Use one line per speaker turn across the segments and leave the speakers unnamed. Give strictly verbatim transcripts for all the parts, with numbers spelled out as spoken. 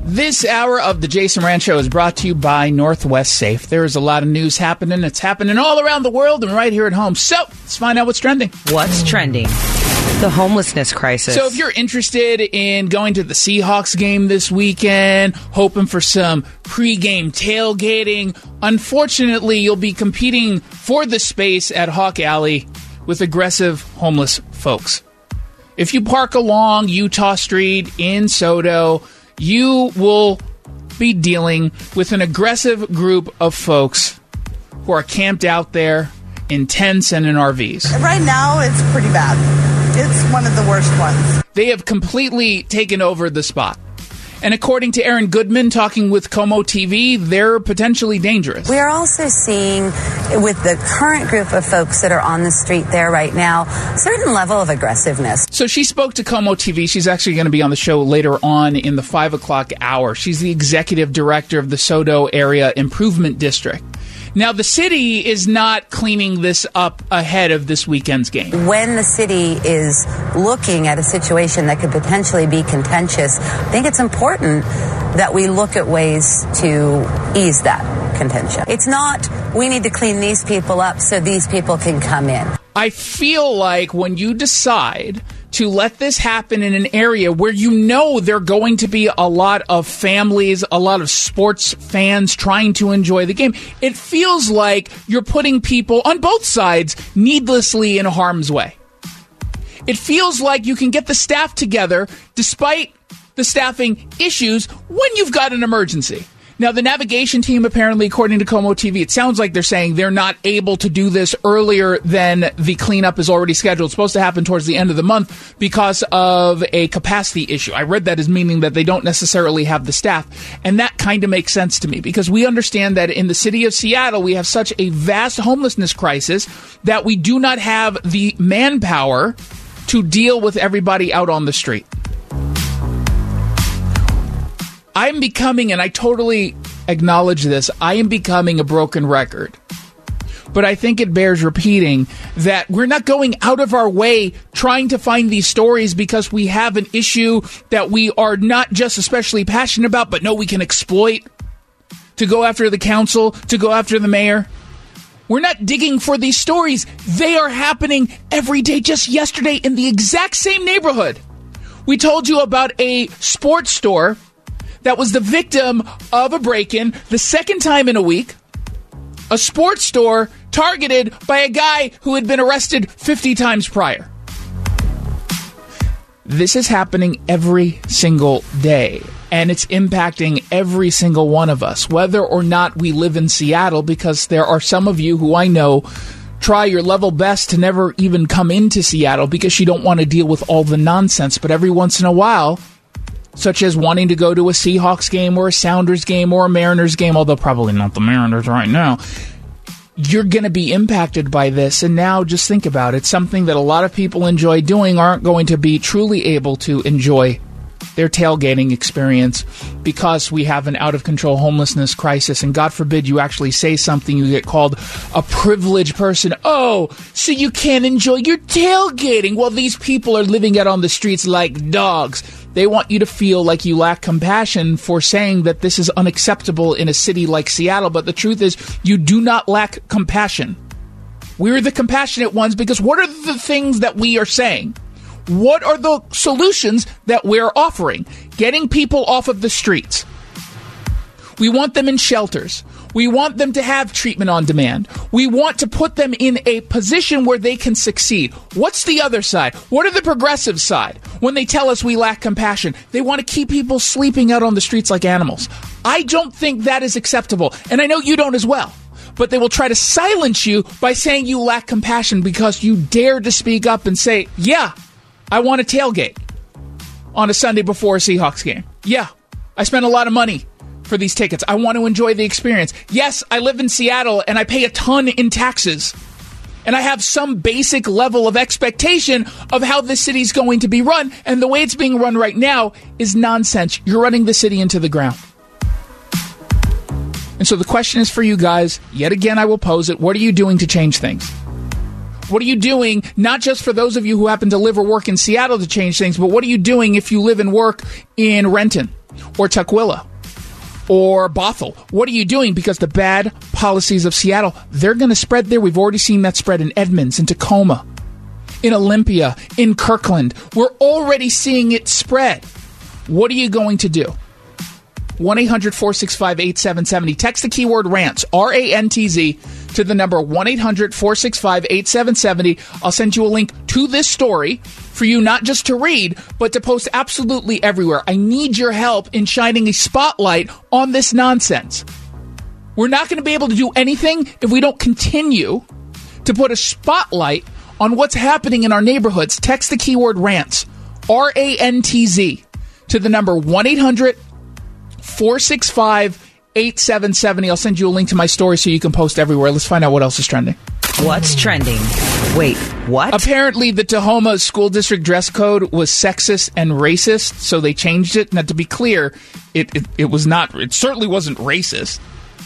This hour of the Jason Rand Show is brought to you by Northwest Safe. There is a lot of news happening. It's happening all around the world and right here at home. So let's find out what's trending.
What's trending? The homelessness crisis.
So if you're interested in going to the Seahawks game this weekend, hoping for some pregame tailgating, unfortunately, you'll be competing for the space at Hawk Alley with aggressive homeless folks. If you park along Utah Street in SoDo, you will be dealing with an aggressive group of folks who are camped out there in tents and in R Vs.
Right now, it's pretty bad. It's one of the worst ones.
They have completely taken over the spot. And according to Aaron Goodman, talking with Como T V, they're potentially dangerous.
We are also seeing, with the current group of folks that are on the street there right now, a certain level of aggressiveness.
So she spoke to Como T V. She's actually going to be on the show later on in the five o'clock hour. She's the executive director of the SoDo Area Improvement District. Now, the city is not cleaning this up ahead of this weekend's game.
When the city is looking at a situation that could potentially be contentious, I think it's important that we look at ways to ease that contention. It's not, we need to clean these people up so these people can come in.
I feel like when you decide to let this happen in an area where you know there are going to be a lot of families, a lot of sports fans trying to enjoy the game, it feels like you're putting people on both sides needlessly in harm's way. It feels like you can get the staff together despite the staffing issues when you've got an emergency. Now, the navigation team, apparently, according to Como T V, it sounds like they're saying they're not able to do this earlier than the cleanup is already scheduled. It's supposed to happen towards the end of the month because of a capacity issue. I read that as meaning that they don't necessarily have the staff. And that kind of makes sense to me because we understand that in the city of Seattle, we have such a vast homelessness crisis that we do not have the manpower to deal with everybody out on the street. I'm becoming, and I totally acknowledge this, I am becoming a broken record. But I think it bears repeating that we're not going out of our way trying to find these stories because we have an issue that we are not just especially passionate about, but know we can exploit to go after the council, to go after the mayor. We're not digging for these stories. They are happening every day. Just yesterday in the exact same neighborhood, we told you about a sports store that was the victim of a break-in the second time in a week. A sports store targeted by a guy who had been arrested fifty times prior. This is happening every single day, and it's impacting every single one of us, whether or not we live in Seattle, because there are some of you who I know try your level best to never even come into Seattle because you don't want to deal with all the nonsense. But every once in a while, such as wanting to go to a Seahawks game or a Sounders game or a Mariners game, although probably not the Mariners right now, you're going to be impacted by this. And now just think about it. Something that a lot of people enjoy doing aren't going to be truly able to enjoy their tailgating experience because we have an out-of-control homelessness crisis. And God forbid you actually say something, you get called a privileged person. Oh, so you can't enjoy your tailgating. Well, these people are living out on the streets like dogs. They want you to feel like you lack compassion for saying that this is unacceptable in a city like Seattle. But the truth is, you do not lack compassion. We're the compassionate ones because what are the things that we are saying? What are the solutions that we're offering? Getting people off of the streets. We want them in shelters. We want them to have treatment on demand. We want to put them in a position where they can succeed. What's the other side? What are the progressive side? When they tell us we lack compassion, they want to keep people sleeping out on the streets like animals. I don't think that is acceptable. And I know you don't as well. But they will try to silence you by saying you lack compassion because you dare to speak up and say, yeah, I want a tailgate on a Sunday before a Seahawks game. Yeah, I spent a lot of money for these tickets. I want to enjoy the experience. Yes, I live in Seattle and I pay a ton in taxes. And I have some basic level of expectation of how this city's going to be run. And the way it's being run right now is nonsense. You're running the city into the ground. And so the question is for you guys. Yet again, I will pose it. What are you doing to change things? What are you doing, not just for those of you who happen to live or work in Seattle to change things, but what are you doing if you live and work in Renton, or Tukwila or Bothell? What are you doing? Because the bad policies of Seattle, they're going to spread there. We've already seen that spread in Edmonds, in Tacoma, in Olympia, in Kirkland. We're already seeing it spread. What are you going to do? one eight hundred four six five eight seven seven zero. Text the keyword RANTZ, R A N T Z, to the number one eight hundred four six five eight seven seven zero. I'll send you a link to this story for you not just to read, but to post absolutely everywhere. I need your help in shining a spotlight on this nonsense. We're not going to be able to do anything if we don't continue to put a spotlight on what's happening in our neighborhoods. Text the keyword RANTZ, R A N T Z, to the number one eight hundred four six five eight seven seven zero. I'll send you a link to my story so you can post everywhere. Let's find out what else is trending.
What's trending? Wait, what?
Apparently, the Tahoma School District dress code was sexist and racist, so they changed it. Now, to be clear, it, it, it was not, it certainly wasn't racist.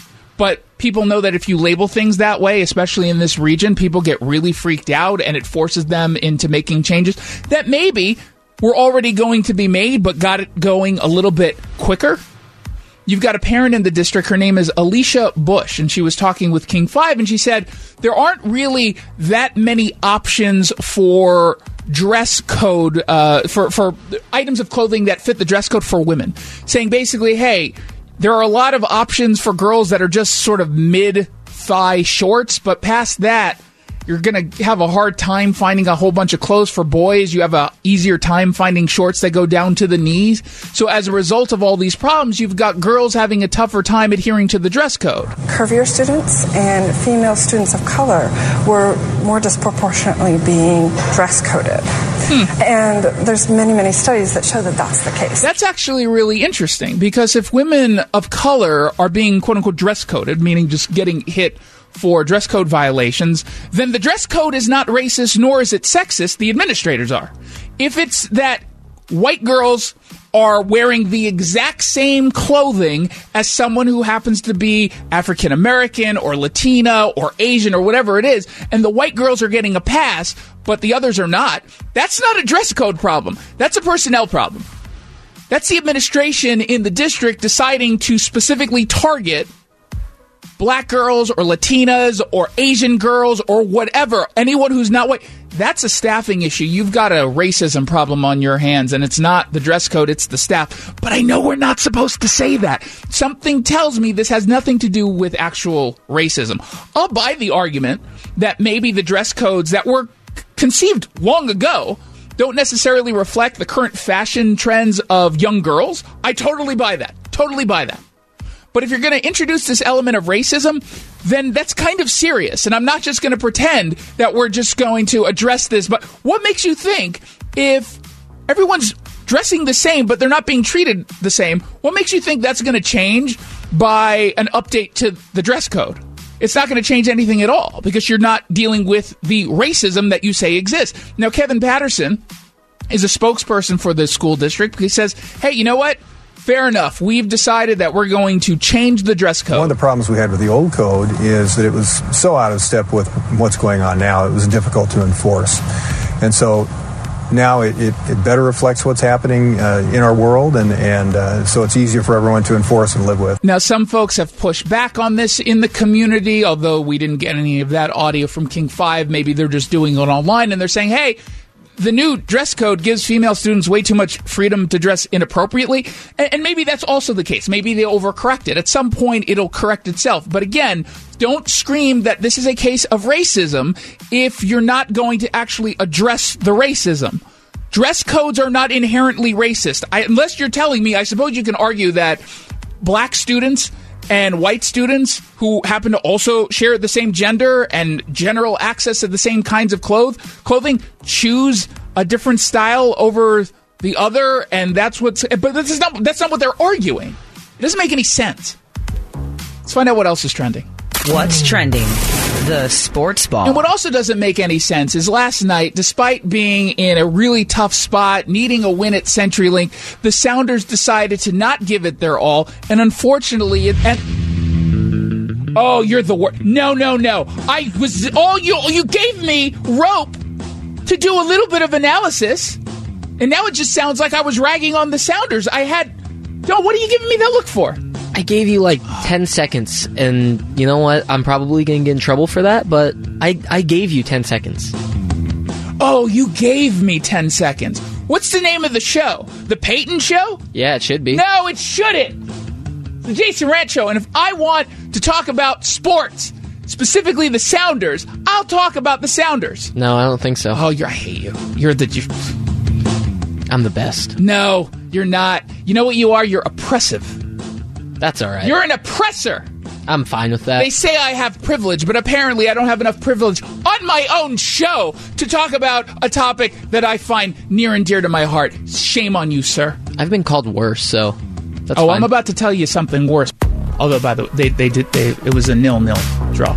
But people know that if you label things that way, especially in this region, people get really freaked out and it forces them into making changes that maybe were already going to be made, but got it going a little bit quicker. You've got a parent in the district. Her name is Alicia Bush, and she was talking with King five, and she said there aren't really that many options for dress code, uh, for, for items of clothing that fit the dress code for women. Saying basically, hey, there are a lot of options for girls that are just sort of mid-thigh shorts, but past that, you're going to have a hard time finding a whole bunch of clothes for boys. You have a easier time finding shorts that go down to the knees. So as a result of all these problems, you've got girls having a tougher time adhering to the dress code.
Curvier students and female students of color were more disproportionately being dress coded. Hmm. And there's many, many studies that show that that's the case.
That's actually really interesting, because if women of color are being quote-unquote dress coded, meaning just getting hit for dress code violations, then the dress code is not racist, nor is it sexist. The administrators are. If it's that white girls are wearing the exact same clothing as someone who happens to be African American or Latina or Asian or whatever it is, and the white girls are getting a pass, but the others are not, that's not a dress code problem. That's a personnel problem. That's the administration in the district deciding to specifically target black girls or Latinas or Asian girls or whatever, anyone who's not white. That's a staffing issue. You've got a racism problem on your hands, and it's not the dress code, it's the staff. But I know we're not supposed to say that. Something tells me this has nothing to do with actual racism. I'll buy the argument that maybe the dress codes that were conceived long ago don't necessarily reflect the current fashion trends of young girls. I totally buy that. Totally buy that. But if you're going to introduce this element of racism, then that's kind of serious. And I'm not just going to pretend that we're just going to address this. But what makes you think if everyone's dressing the same, but they're not being treated the same, what makes you think that's going to change by an update to the dress code? It's not going to change anything at all, because you're not dealing with the racism that you say exists. Now, Kevin Patterson is a spokesperson for the school district. He says, hey, you know what? Fair enough. We've decided that we're going to change the dress code.
One of the problems we had with the old code is that it was so out of step with what's going on now. It was difficult to enforce. And so now it, it, it better reflects what's happening uh, in our world, and, and uh, so it's easier for everyone to enforce and live with.
Now, some folks have pushed back on this in the community, although we didn't get any of that audio from King five. Maybe they're just doing it online, and they're saying, hey, the new dress code gives female students way too much freedom to dress inappropriately. And, and maybe that's also the case. Maybe they overcorrect it. At some point, it'll correct itself. But again, don't scream that this is a case of racism if you're not going to actually address the racism. Dress codes are not inherently racist. I, unless you're telling me, I suppose you can argue that black students and white students who happen to also share the same gender and general access to the same kinds of clothes, clothing choose a different style over the other, and that's what's. But that's not that's not what they're arguing. It doesn't make any sense. Let's find out what else is trending.
What's trending? The sports ball.
And what also doesn't make any sense is last night, despite being in a really tough spot, needing a win at CenturyLink, the Sounders decided to not give it their all, and unfortunately, it. And, oh, you're the worst! No, no, no! I was all you. You gave me rope to do a little bit of analysis, and now it just sounds like I was ragging on the Sounders. I had Don't. What are you giving me that look for?
I gave you like ten seconds, and you know what? I'm probably going to get in trouble for that, but I, I gave you ten seconds.
Oh, you gave me ten seconds. What's the name of the show? The Peyton Show?
Yeah, it should be.
No, it shouldn't. It's the Jason Rant Show, and if I want to talk about sports, specifically the Sounders, I'll talk about the Sounders.
No, I don't think so.
Oh, you're, I hate you. You're the... You're,
I'm the best.
No, you're not. You know what you are? You're oppressive.
That's all right.
You're an oppressor.
I'm fine with that.
They say I have privilege, but apparently I don't have enough privilege on my own show to talk about a topic that I find near and dear to my heart. Shame on you, sir.
I've been called worse, so that's
Oh,
fine.
I'm about to tell you something worse. Although, by the way, they, they did. They, it was a nil-nil draw.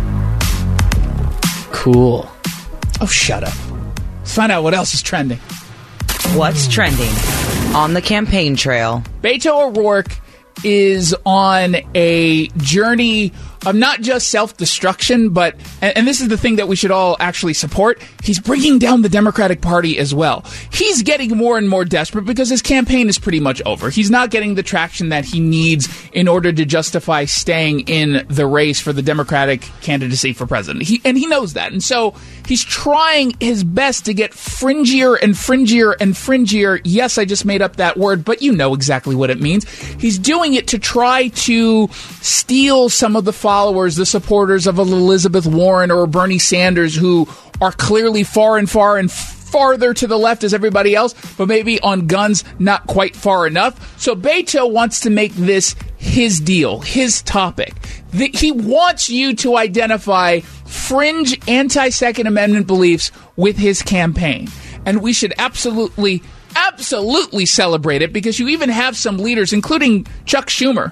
Cool.
Oh, shut up. Let's find out what else is trending.
What's trending on the campaign trail?
Beto O'Rourke is on a journey of not just self-destruction, but, and, and this is the thing that we should all actually support, he's bringing down the Democratic Party as well. He's getting more and more desperate because his campaign is pretty much over. He's not getting the traction that he needs in order to justify staying in the race for the Democratic candidacy for president. He, and he knows that. And so he's trying his best to get fringier and fringier and fringier. Yes, I just made up that word, but you know exactly what it means. He's doing it to try to steal some of the followers, the supporters of Elizabeth Warren or Bernie Sanders, who are clearly far and far and farther to the left as everybody else, but maybe on guns not quite far enough. So Beto wants to make this his deal, his topic. The, he wants you to identify fringe anti-Second Amendment beliefs with his campaign. And we should absolutely, absolutely celebrate it, because you even have some leaders, including Chuck Schumer,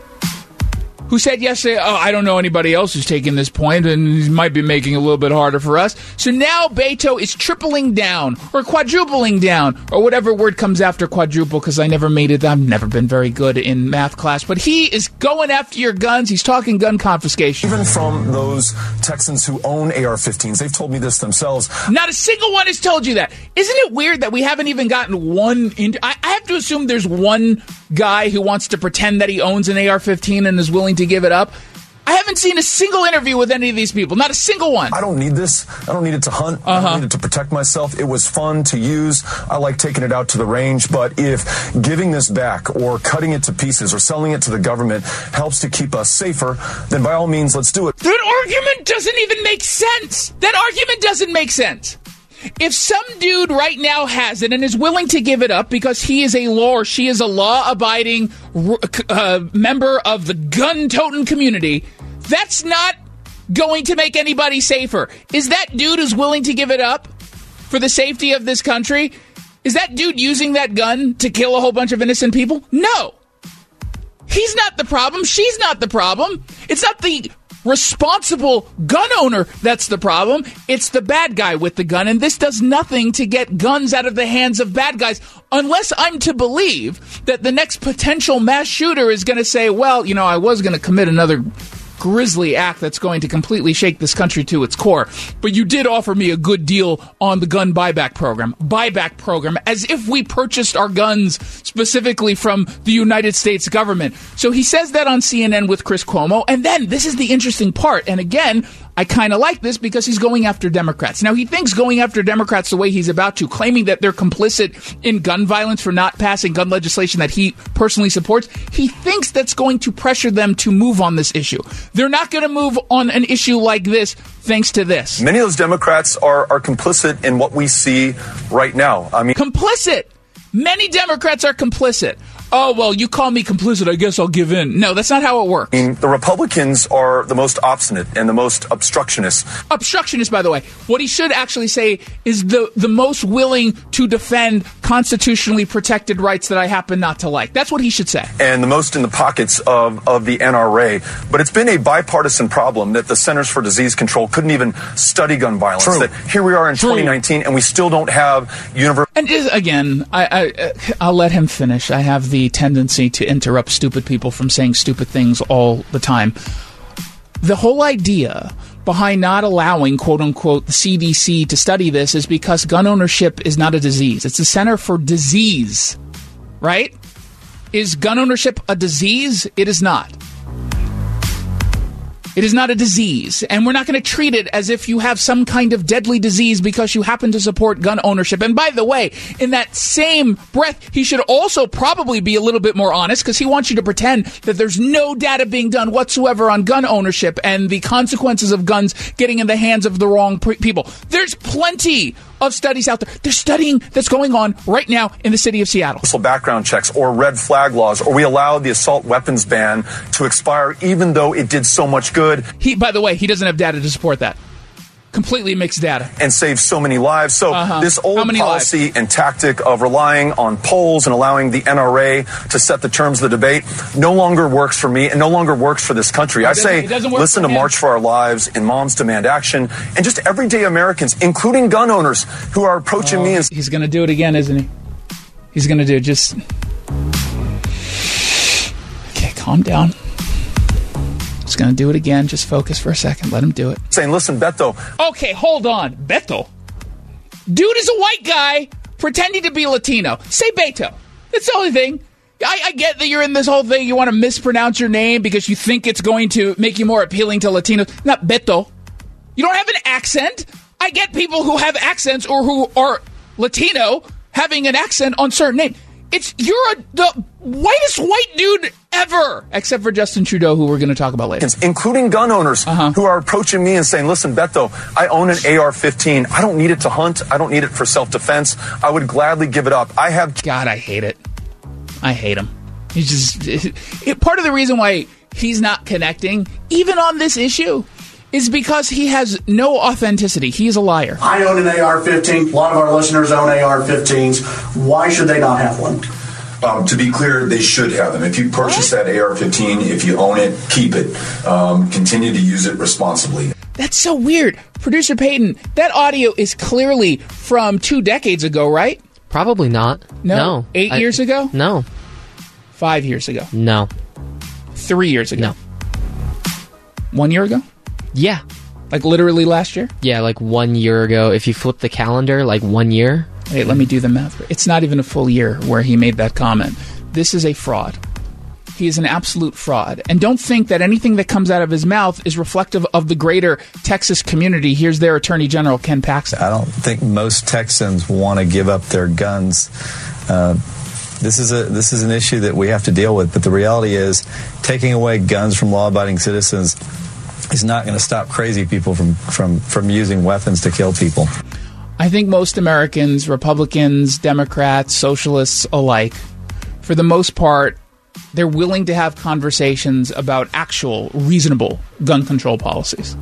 who said yesterday, oh, I don't know anybody else who's taking this point, and he might be making it a little bit harder for us. So now Beto is tripling down, or quadrupling down, or whatever word comes after quadruple, because I never made it. I've never been very good in math class. But he is going after your guns. He's talking gun confiscation.
Even from those Texans who own A R fifteens, they've told me this themselves.
Not a single one has told you that. Isn't it weird that we haven't even gotten one... In- I-, I have to assume there's one guy who wants to pretend that he owns an A R fifteen and is willing to give it up. I haven't seen a single interview with any of these people. Not a single one.
I don't need this. I don't need it to hunt.
Uh-huh.
I don't need it to protect myself. It was fun to use. I like taking it out to the range. But if giving this back or cutting it to pieces or selling it to the government helps to keep us safer, then by all means, let's do it.
That argument doesn't even make sense. That argument doesn't make sense. If some dude right now has it and is willing to give it up because he is a law or she is a law-abiding uh, member of the gun-toting community, that's not going to make anybody safer. Is that dude who's willing to give it up for the safety of this country? Is that dude using that gun to kill a whole bunch of innocent people? No. He's not the problem. She's not the problem. It's not the responsible gun owner that's the problem. It's the bad guy with the gun, and this does nothing to get guns out of the hands of bad guys, unless I'm to believe that the next potential mass shooter is going to say, well, you know, I was going to commit another grisly act that's going to completely shake this country to its core, but you did offer me a good deal on the gun buyback program. Buyback program, as if we purchased our guns specifically from the United States government. So he says that on C N N with Chris Cuomo, and then this is the interesting part, and again, I kind of like this because he's going after Democrats. Now, he thinks going after Democrats the way he's about to, claiming that they're complicit in gun violence for not passing gun legislation that he personally supports, he thinks that's going to pressure them to move on this issue. They're not going to move on an issue like this thanks to this.
Many of those Democrats are, are complicit in what we see right now. I mean,
complicit. Many Democrats are complicit. Oh, well, you call me complicit, I guess I'll give in. No, that's not how it works.
I mean, the Republicans are the most obstinate and the most obstructionist.
Obstructionist, by the way. What he should actually say is the, the most willing to defend constitutionally protected rights that I happen not to like. That's what he should say.
And the most in the pockets of, of the N R A. But it's been a bipartisan problem that the Centers for Disease Control couldn't even study gun violence.
True.
That here we are in
True.
twenty nineteen, and we still don't have universal...
And is, again, I, I, I'll let him finish. I have the tendency to interrupt stupid people from saying stupid things all the time. The whole idea behind not allowing, quote-unquote, the C D C to study this is because gun ownership is not a disease. It's a Center for Disease, right? Is gun ownership a disease? It is not. It is not a disease, and we're not going to treat it as if you have some kind of deadly disease because you happen to support gun ownership. And by the way, in that same breath, he should also probably be a little bit more honest, because he wants you to pretend that there's no data being done whatsoever on gun ownership and the consequences of guns getting in the hands of the wrong pre- people. There's plenty of studies out there. There's studying that's going on right now in the city of Seattle.
Background checks or red flag laws, or we allowed the assault weapons ban to expire even though it did so much good.
He, by the way, he doesn't have data to support that. Completely mixed data.
And save so many lives. So
uh-huh.
this old policy
lives?
and tactic of relying on polls and allowing the N R A to set the terms of the debate no longer works for me and no longer works for this country. I say listen to him. March for Our Lives and Moms Demand Action and just everyday Americans, including gun owners who are approaching
oh,
me. And
he's going to do it again, isn't he? He's going to do it. Just... Okay, calm down. He's going to do it again. Just focus for a second. Let him do it.
Saying, listen, Beto.
Okay, hold on. Beto. Dude is a white guy pretending to be Latino. Say Beto. That's the only thing. I, I get that you're in this whole thing. You want to mispronounce your name because you think it's going to make you more appealing to Latinos. Not Beto. You don't have an accent. I get people who have accents or who are Latino having an accent on certain names. It's you're a, the whitest white dude ever, except for Justin Trudeau, who we're going to talk about later.
Including gun owners
uh-huh.
who are approaching me and saying, listen, Beto, I own an A R fifteen. I don't need it to hunt. I don't need it for self-defense. I would gladly give it up. I have...
God, I hate it. I hate him. He's just... It, it, part of the reason why he's not connecting, even on this issue, is because he has no authenticity. He is a liar.
I own an A R fifteen. A lot of our listeners own A R fifteens. Why should they not have one?
Um, to be clear, they should have them. If you purchase what? that A R fifteen, if you own it, keep it. Um, continue to use it responsibly.
That's so weird. Producer Peyton, that audio is clearly from two decades ago, right?
Probably not.
No.
no.
Eight
I,
years ago?
No.
Five years ago?
No.
Three years ago?
No.
One year ago?
Yeah.
Like literally last year?
Yeah, like one year ago. If you flip the calendar, like one year.
Wait, let me do the math. It's not even a full year where he made that comment. This is a fraud. He is an absolute fraud. And don't think that anything that comes out of his mouth is reflective of the greater Texas community. Here's their Attorney General, Ken Paxton.
I don't think most Texans want to give up their guns. Uh, This is a this is an issue that we have to deal with. But the reality is, taking away guns from law-abiding citizens is not going to stop crazy people from, from, from using weapons to kill people.
I think most Americans, Republicans, Democrats, socialists alike, for the most part, they're willing to have conversations about actual, reasonable gun control policies.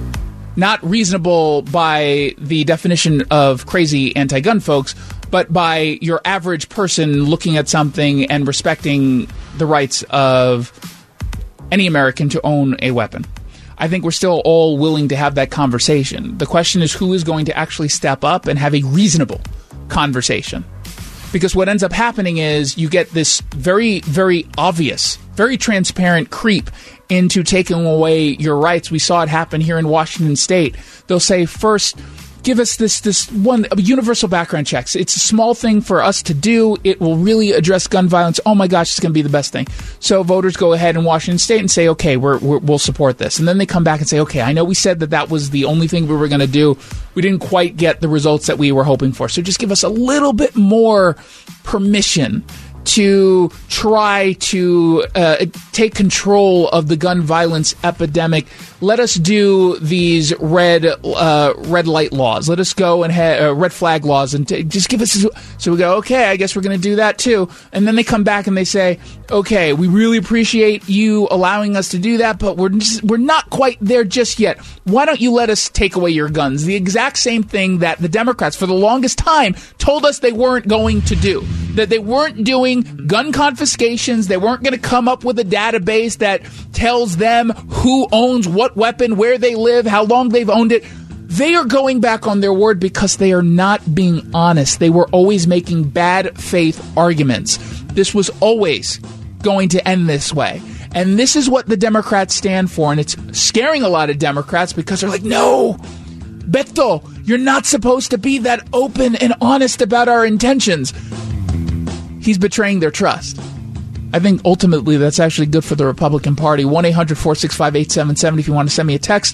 Not reasonable by the definition of crazy anti-gun folks, but by your average person looking at something and respecting the rights of any American to own a weapon. I think we're still all willing to have that conversation. The question is who is going to actually step up and have a reasonable conversation. Because what ends up happening is you get this very, very obvious, very transparent creep into taking away your rights. We saw it happen here in Washington State. They'll say, first, give us this this one universal background checks. It's a small thing for us to do. It will really address gun violence. Oh my gosh, it's going to be the best thing. So voters go ahead in Washington State and say, okay, we're, we're, we'll support this. And then they come back and say, okay, I know we said that that was the only thing we were going to do. We didn't quite get the results that we were hoping for. So just give us a little bit more permission to try to uh, take control of the gun violence epidemic. Let us do these red uh, red light laws. Let us go and ha- uh, red flag laws and t- just give us. A- so we go, okay, I guess we're going to do that too. And then they come back and they say, okay, we really appreciate you allowing us to do that, but we're just, we're not quite there just yet. Why don't you let us take away your guns? The exact same thing that the Democrats, for the longest time, told us they weren't going to do. That they weren't doing gun confiscations. They weren't going to come up with a database that tells them who owns what weapon, where they live, how long they've owned it. They are going back on their word because they are not being honest. They were always making bad faith arguments. This was always going to end this way. And this is what the Democrats stand for. And it's scaring a lot of Democrats because they're like, no, Beto, you're not supposed to be that open and honest about our intentions. He's betraying their trust. I think ultimately that's actually good for the Republican Party. one eight hundred four six five eight seven seven if you want to send me a text.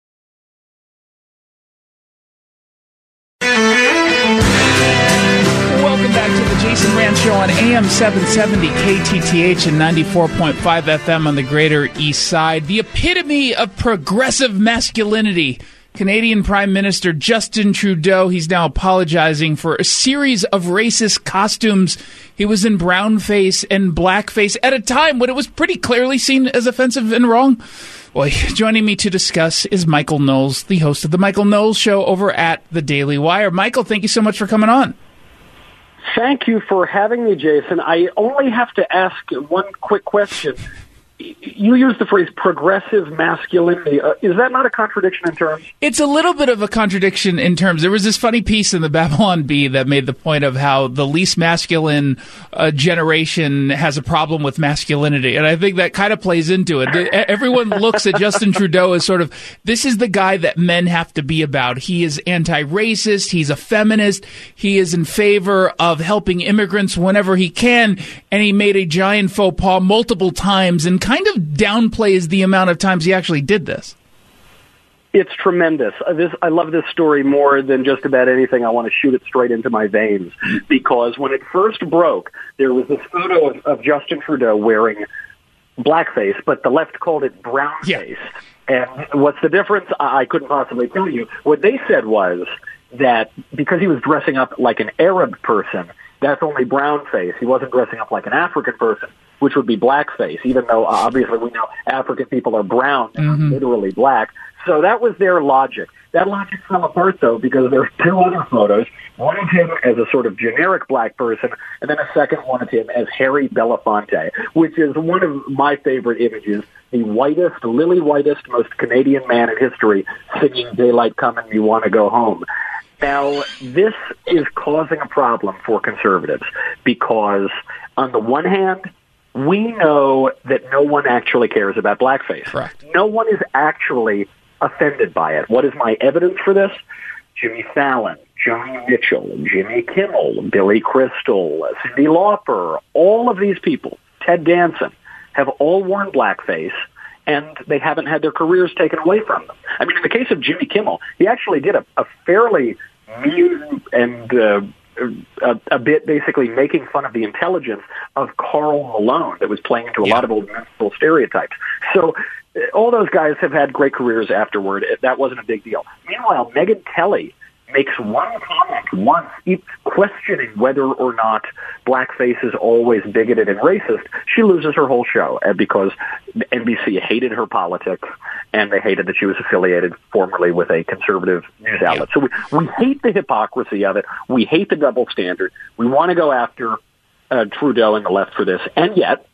Welcome back to the Jason Rand Show on A M seven seventy K T T H and ninety-four point five F M on the Greater East Side. The epitome of progressive masculinity. Canadian Prime Minister Justin Trudeau, he's now apologizing for a series of racist costumes. He was in brownface and blackface at a time when it was pretty clearly seen as offensive and wrong. Well, joining me to discuss is Michael Knowles, the host of the Michael Knowles Show over at The Daily Wire. Michael, thank you so much for coming on.
Thank you for having me, Jason. I only have to ask one quick question. You use the phrase progressive masculinity. Uh, is that not a contradiction in terms?
It's a little bit of a contradiction in terms. There was this funny piece in the Babylon Bee that made the point of how the least masculine uh, generation has a problem with masculinity. And I think that kind of plays into it. Everyone looks at Justin Trudeau as sort of, this is the guy that men have to be about. He is anti-racist. He's a feminist. He is in favor of helping immigrants whenever he can. And he made a giant faux pas multiple times and kind of downplays the amount of times he actually did this.
It's tremendous. Uh, this, I love this story more than just about anything. I want to shoot it straight into my veins because when it first broke, there was this photo of, of Justin Trudeau wearing blackface, but the left called it brownface. Yeah. And what's the difference? I, I couldn't possibly tell you. What they said was that because he was dressing up like an Arab person, that's only brownface. He wasn't dressing up like an African person, which would be blackface, even though uh, obviously we know African people are brown and mm-hmm. literally black. So that was their logic. That logic fell apart, though, because there are two other photos. One of him as a sort of generic black person, and then a second one of him as Harry Belafonte, which is one of my favorite images, the whitest, lily whitest, most Canadian man in history singing Daylight Coming, You Want to Go Home. Now, this is causing a problem for conservatives because, on the one hand, we know that no one actually cares about blackface.
Correct.
No one is actually offended by it. What is my evidence for this? Jimmy Fallon, Joni Mitchell, Jimmy Kimmel, Billy Crystal, Cyndi Lauper, all of these people, Ted Danson, have all worn blackface, and they haven't had their careers taken away from them. I mean, in the case of Jimmy Kimmel, he actually did a, a fairly mean and uh, a, a bit basically making fun of the intelligence of Karl Malone that was playing into a yeah. lot of old mental stereotypes. So uh, all those guys have had great careers afterward. That wasn't a big deal. Meanwhile, Megyn Kelly makes one comment once questioning whether or not blackface is always bigoted and racist. She loses her whole show because N B C hated her politics and they hated that she was affiliated formerly with a conservative news outlet. So we, we hate the hypocrisy of it. We hate the double standard. We want to go after uh, Trudeau and the left for this. And yet,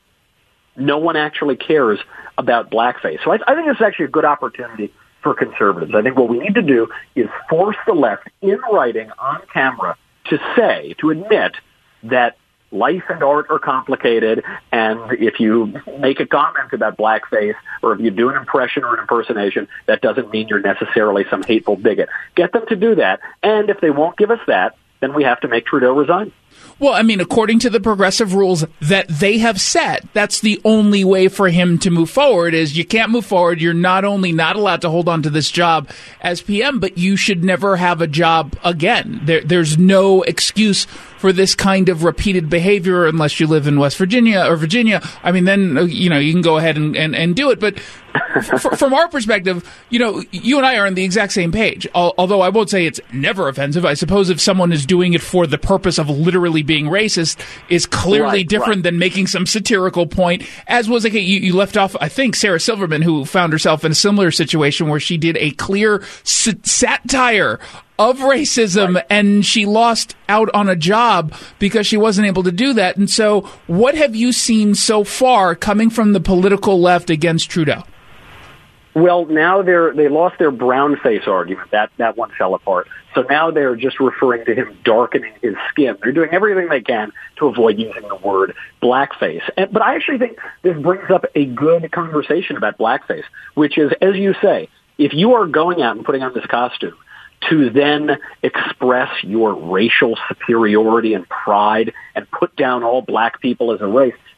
no one actually cares about blackface. So I, I think this is actually a good opportunity for conservatives. I think what we need to do is force the left in writing on camera to say, to admit that life and art are complicated, and if you make a comment about blackface or if you do an impression or an impersonation, that doesn't mean you're necessarily some hateful bigot. Get them to do that, and if they won't give us that, then we have to make Trudeau resign.
Well, I mean, according to the progressive rules that they have set, that's the only way for him to move forward is you can't move forward. You're not only not allowed to hold on to this job as P M, but you should never have a job again. There, there's no excuse for this kind of repeated behavior unless you live in West Virginia or Virginia. I mean, then, you know, you can go ahead and, and, and do it. But f- from our perspective, you know, you and I are on the exact same page. Although I won't say it's never offensive. I suppose if someone is doing it for the purpose of literally being racist is clearly right, different right. than making some satirical point, as was like you, you left off, I think, Sarah Silverman, who found herself in a similar situation where she did a clear sat- satire of racism, right. and she lost out on a job because she wasn't able to do that. And so what have you seen so far coming from the political left against Trudeau?
Well, now they're they lost their brown face argument. That that one fell apart. So now they're just referring to him darkening his skin. They're doing everything they can to avoid using the word blackface. And, but I actually think this brings up a good conversation about blackface, which is, as you say, if you are going out and putting on this costume to then express your racial superiority and pride and put down all black people as a race,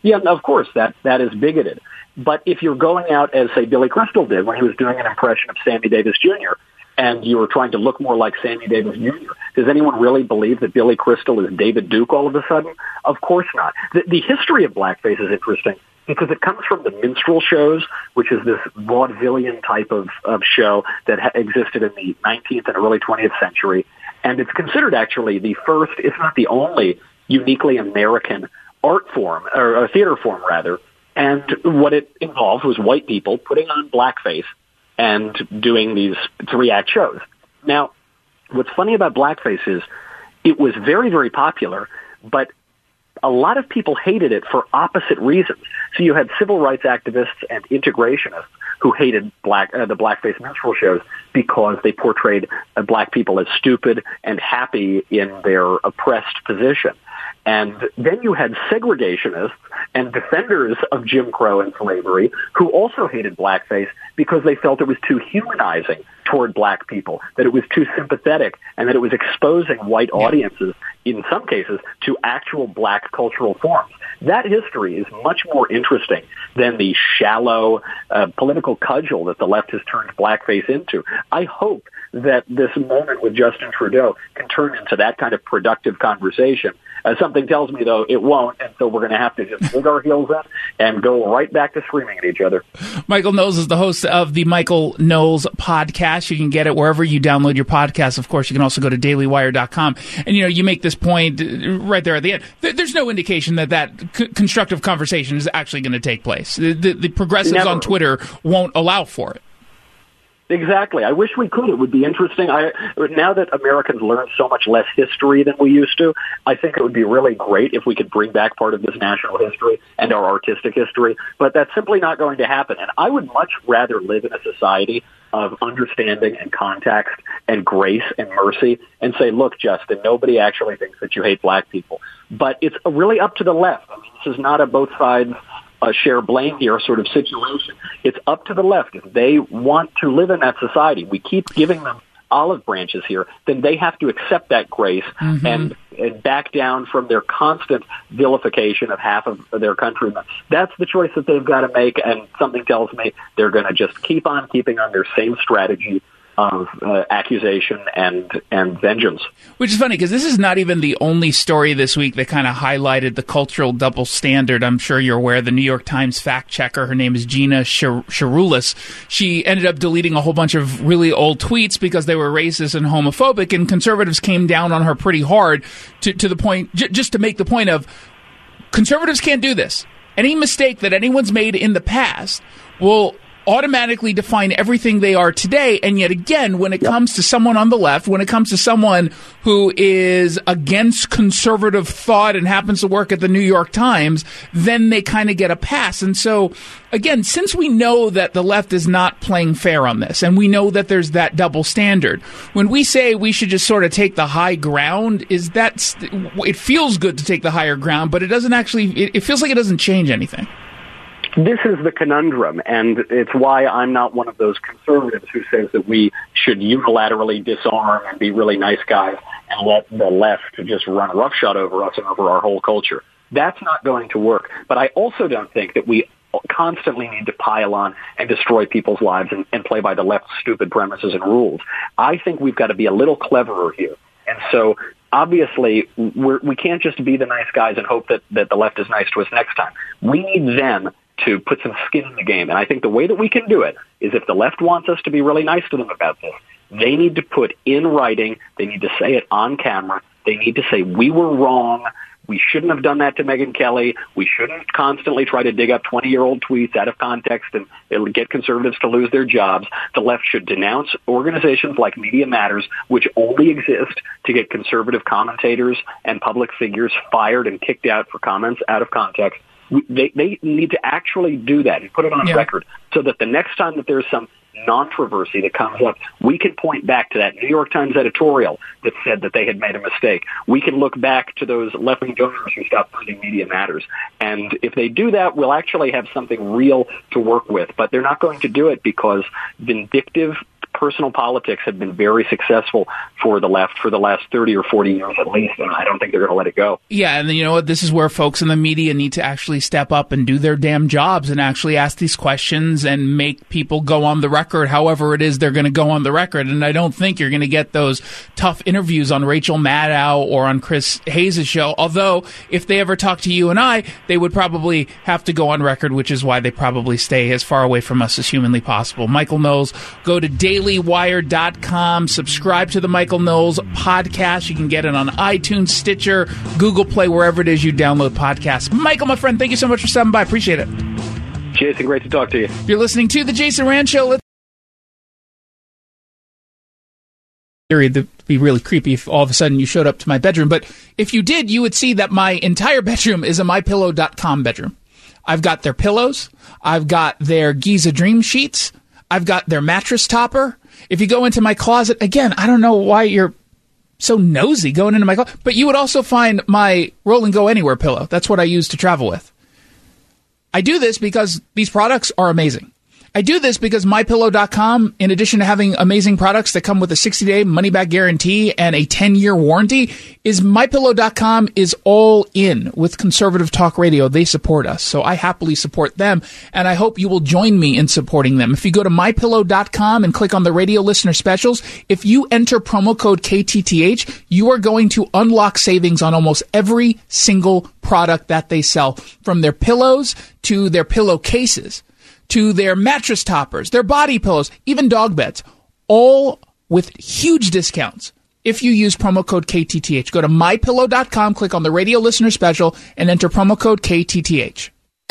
Yeah, of course, that that is bigoted. But if you're going out as, say, Billy Crystal did when he was doing an impression of Sammy Davis Junior, and you were trying to look more like Sammy Davis Junior, does anyone really believe that Billy Crystal is David Duke all of a sudden? Of course not. The, the history of blackface is interesting because it comes from the minstrel shows, which is this vaudevillian type of, of show that ha- existed in the nineteenth and early twentieth century. And it's considered actually the first, if not the only, uniquely American art form, or a theater form rather. And what it involved was white people putting on blackface and doing these three-act shows. Now, what's funny about blackface is it was very, very popular, but a lot of people hated it for opposite reasons. So you had civil rights activists and integrationists who hated black uh, the blackface minstrel shows because they portrayed uh, black people as stupid and happy in their oppressed position. And then you had segregationists and defenders of Jim Crow and slavery who also hated blackface because they felt it was too humanizing toward black people, that it was too sympathetic, and that it was exposing white audiences, in some cases, to actual black cultural forms. That history is much more interesting than the shallow uh, political cudgel that the left has turned blackface into. I hope that this moment with Justin Trudeau can turn into that kind of productive conversation. Uh, something tells me, though, it won't, and so we're going to have to just dig our heels in and go right back to screaming at each other.
Michael Knowles is the host of the Michael Knowles podcast. You can get it wherever you download your podcast. Of course, you can also go to daily wire dot com. And, you know, you make this point right there at the end. There's no indication that that c- constructive conversation is actually going to take place. The, the, the progressives Never. on Twitter won't allow for it.
Exactly. I wish we could. It would be interesting. I, now that Americans learn so much less history than we used to, I think it would be really great if we could bring back part of this national history and our artistic history. But that's simply not going to happen. And I would much rather live in a society of understanding and context and grace and mercy and say, look, Justin, nobody actually thinks that you hate black people. But it's really up to the left. I mean, this is not a both sides Uh, share blame here sort of situation. It's up to the left. If they want to live in that society, we keep giving them olive branches here, then they have to accept that grace mm-hmm. and, and back down from their constant vilification of half of their countrymen. That's the choice that they've got to make, and something tells me they're going to just keep on keeping on their same strategy of uh, accusation and and vengeance.
Which is funny, because this is not even the only story this week that kind of highlighted the cultural double standard. I'm sure you're aware, the New York Times fact checker, her name is Gina Sharoulis, she ended up deleting a whole bunch of really old tweets because they were racist and homophobic, and conservatives came down on her pretty hard to, to the point, j- just to make the point of, conservatives can't do this. Any mistake that anyone's made in the past will automatically define everything they are today. And yet again, when it yep. comes to someone on the left, when it comes to someone who is against conservative thought and happens to work at the New York Times, then they kind of get a pass. And so, again, since we know that the left is not playing fair on this, and we know that there's that double standard, when we say we should just sort of take the high ground, is that st- it feels good to take the higher ground, but it doesn't actually, it, it feels like it doesn't change anything.
This is the conundrum, and it's why I'm not one of those conservatives who says that we should unilaterally disarm and be really nice guys and let the left just run roughshod over us and over our whole culture. That's not going to work. But I also don't think that we constantly need to pile on and destroy people's lives and, and play by the left's stupid premises and rules. I think we've got to be a little cleverer here. And so obviously, we're, we can't just be the nice guys and hope that, that the left is nice to us next time. We need them to put some skin in the game. And I think the way that we can do it is if the left wants us to be really nice to them about this, they need to put in writing, they need to say it on camera, they need to say, we were wrong, we shouldn't have done that to Megyn Kelly, we shouldn't constantly try to dig up twenty-year-old tweets out of context and it'll get conservatives to lose their jobs. The left should denounce organizations like Media Matters, which only exist to get conservative commentators and public figures fired and kicked out for comments out of context. They, they need to actually do that and put it on yeah. record so that the next time that there's some controversy that comes up, we can point back to that New York Times editorial that said that they had made a mistake. We can look back to those left-wing donors who stopped funding Media Matters. And if they do that, we'll actually have something real to work with. But they're not going to do it because vindictive personal politics have been very successful for the left for the last thirty or forty years at least, and I don't think they're going to let it go.
Yeah, and you know what? This is where folks in the media need to actually step up and do their damn jobs and actually ask these questions and make people go on the record however it is they're going to go on the record. And I don't think you're going to get those tough interviews on Rachel Maddow or on Chris Hayes' show, although if they ever talk to you and I, they would probably have to go on record, which is why they probably stay as far away from us as humanly possible. Michael Knowles, go to daily wire dot com, subscribe to the Michael Knowles podcast. You can get it on iTunes, Stitcher, Google Play, wherever it is you download podcasts. Michael, my friend, thank you so much for stopping by. Appreciate it.
Jason, great to talk to you.
You're listening to The Jason Rand Show. Let's It'd be really creepy if all of a sudden you showed up to my bedroom. But if you did, you would see that my entire bedroom is a my pillow dot com bedroom. I've got their pillows. I've got their Giza Dream Sheets. I've got their mattress topper. If you go into my closet, again, I don't know why you're so nosy going into my closet, but you would also find my Roll and Go Anywhere pillow. That's what I use to travel with. I do this because these products are amazing. I do this because my pillow dot com, in addition to having amazing products that come with a sixty-day money-back guarantee and a ten-year warranty, is my pillow dot com is all in with Conservative Talk Radio. They support us, so I happily support them, and I hope you will join me in supporting them. If you go to my pillow dot com and click on the radio listener specials, if you enter promo code K T T H, you are going to unlock savings on almost every single product that they sell, from their pillows to their pillowcases, to their mattress toppers, their body pillows, even dog beds, all with huge discounts. If you use promo code K T T H, go to my pillow dot com, click on the radio listener special, and enter promo code K T T H.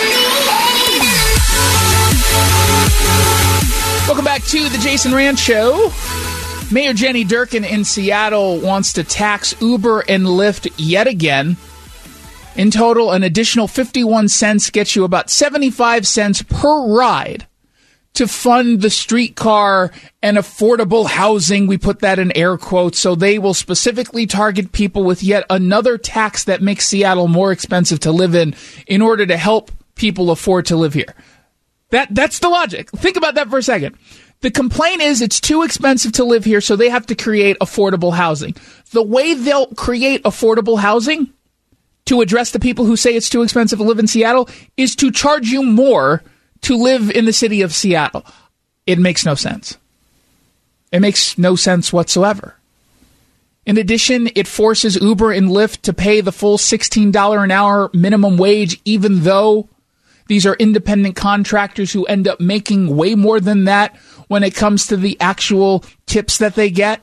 Welcome back to the Jason Rand Show. Mayor Jenny Durkan in Seattle wants to tax Uber and Lyft yet again. In total, an additional fifty-one cents gets you about seventy-five cents per ride to fund the streetcar and affordable housing. We put that in air quotes. So they will specifically target people with yet another tax that makes Seattle more expensive to live in in order to help people afford to live here. That That's the logic. Think about that for a second. The complaint is it's too expensive to live here, so they have to create affordable housing. The way they'll create affordable housing to address the people who say it's too expensive to live in Seattle is to charge you more to live in the city of Seattle. It makes no sense. It makes no sense whatsoever. In addition, it forces Uber and Lyft to pay the full sixteen dollars an hour minimum wage, even though these are independent contractors who end up making way more than that when it comes to the actual tips that they get.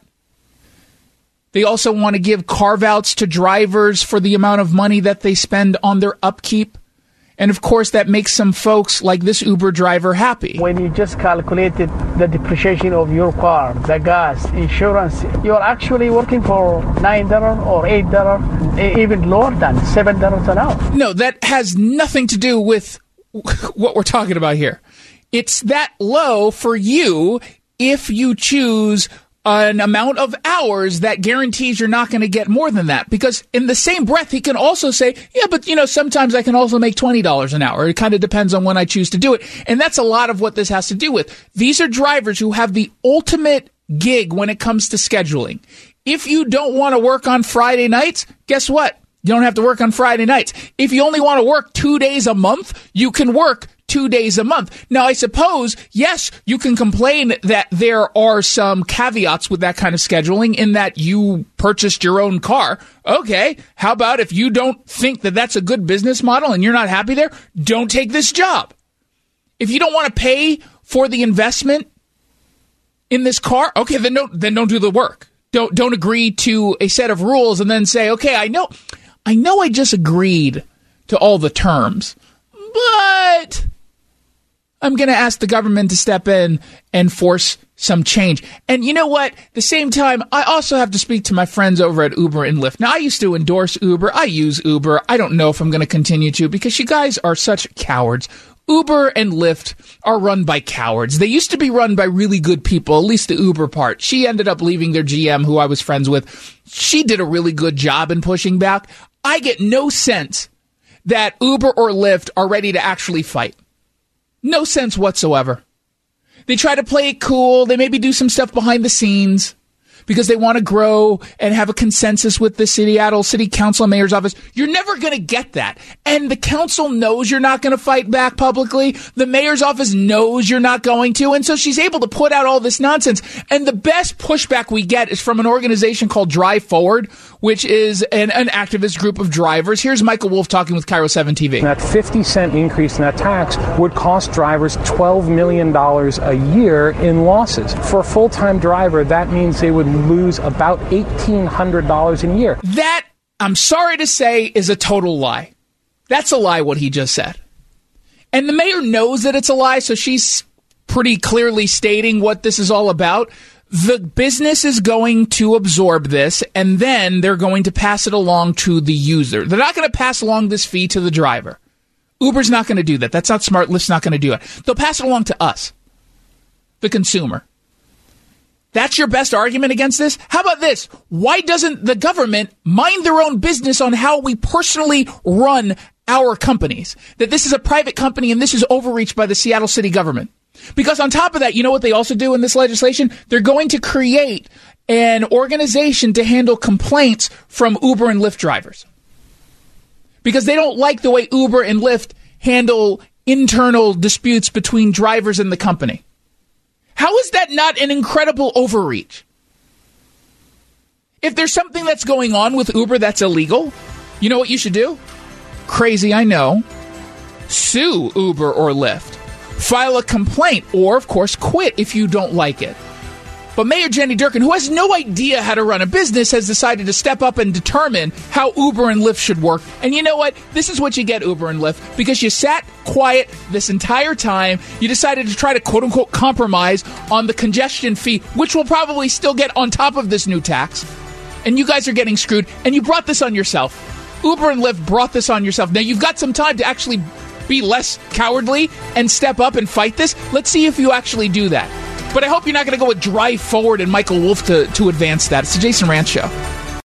They also want to give carve-outs to drivers for the amount of money that they spend on their upkeep. And, of course, that makes some folks like this Uber driver happy.
When you just calculated the depreciation of your car, the gas, insurance, you're actually working for nine dollars or eight dollars, even lower than seven dollars an hour.
No, that has nothing to do with what we're talking about here. It's that low for you if you choose an amount of hours that guarantees you're not going to get more than that. Because in the same breath, he can also say, yeah, but, you know, sometimes I can also make twenty dollars an hour. It kind of depends on when I choose to do it. And that's a lot of what this has to do with. These are drivers who have the ultimate gig when it comes to scheduling. If you don't want to work on Friday nights, guess what? You don't have to work on Friday nights. If you only want to work two days a month, you can work two days a month. Now, I suppose, yes, you can complain that there are some caveats with that kind of scheduling in that you purchased your own car. Okay, how about if you don't think that that's a good business model and you're not happy there, don't take this job. If you don't want to pay for the investment in this car, okay, then don't, then don't do the work. Don't, don't agree to a set of rules and then say, okay, I know, I know I just agreed to all the terms, but I'm going to ask the government to step in and force some change. And you know what? At the same time, I also have to speak to my friends over at Uber and Lyft. Now, I used to endorse Uber. I use Uber. I don't know if I'm going to continue to because you guys are such cowards. Uber and Lyft are run by cowards. They used to be run by really good people, at least the Uber part. She ended up leaving their G M, who I was friends with. She did a really good job in pushing back. I get no sense that Uber or Lyft are ready to actually fight. No sense whatsoever. They try to play it cool. They maybe do some stuff behind the scenes because they want to grow and have a consensus with the Seattle City Council and Mayor's office. You're never going to get that. And the council knows you're not going to fight back publicly. The mayor's office knows you're not going to. And so she's able to put out all this nonsense. And the best pushback we get is from an organization called Drive Forward, which is an, an activist group of drivers. Here's Michael Wolf talking with Cairo seven T V.
That fifty cent increase in that tax would cost drivers twelve million dollars a year in losses. For a full-time driver, that means they would lose about eighteen hundred dollars a year.
That, I'm sorry to say, is a total lie. That's a lie, what he just said. And the mayor knows that it's a lie, so she's pretty clearly stating what this is all about. The business is going to absorb this, and then they're going to pass it along to the user. They're not going to pass along this fee to the driver. Uber's not going to do that. That's not smart. Lyft's not going to do it. They'll pass it along to us, the consumer. That's your best argument against this? How about this? Why doesn't the government mind their own business on how we personally run our companies? That this is a private company and this is overreach by the Seattle city government. Because on top of that, you know what they also do in this legislation? They're going to create an organization to handle complaints from Uber and Lyft drivers. Because they don't like the way Uber and Lyft handle internal disputes between drivers and the company. How is that not an incredible overreach? If there's something that's going on with Uber that's illegal, you know what you should do? Crazy, I know. Sue Uber or Lyft. File a complaint, or, of course, quit if you don't like it. But Mayor Jenny Durkan, who has no idea how to run a business, has decided to step up and determine how Uber and Lyft should work. And you know what? This is what you get, Uber and Lyft, because you sat quiet this entire time. You decided to try to, quote-unquote, compromise on the congestion fee, which will probably still get on top of this new tax. And you guys are getting screwed, and you brought this on yourself. Uber and Lyft brought this on yourself. Now, you've got some time to actually be less cowardly and step up and fight this. Let's see if you actually do that. But I hope you're not going to go with Drive Forward and Michael Wolf to, to advance that. It's the Jason Rantz Show.